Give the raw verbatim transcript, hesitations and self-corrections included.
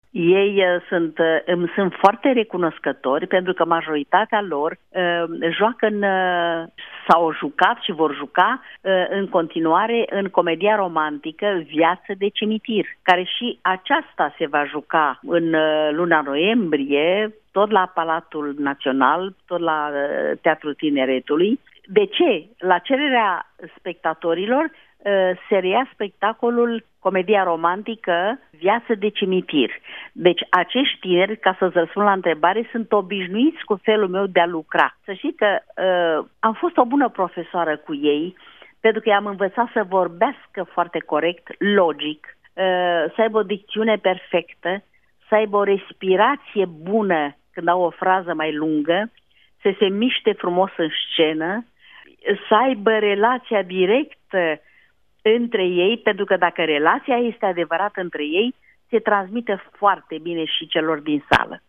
Ei uh, sunt, uh, îmi sunt foarte recunoscători pentru că majoritatea lor uh, joacă în, uh, s-au jucat și vor juca uh, în continuare în comedia romantică Viață de cimitir, care și aceasta se va juca în uh, luna noiembrie, tot la Palatul Național, tot la uh, Teatrul Tineretului. De ce? La cererea spectatorilor se reia spectacolul comedia romantică Viață de cimitir. Deci acești tineri, ca să-ți răspund la întrebare, sunt obișnuiți cu felul meu de a lucra. Să știi că uh, am fost o bună profesoară cu ei, pentru că i-am învățat să vorbească foarte corect, logic, uh, să aibă o dicțiune perfectă, să aibă o respirație bună când au o frază mai lungă, să se miște frumos în scenă, să aibă relația directă între ei, pentru că dacă relația este adevărată între ei, se transmite foarte bine și celor din sală.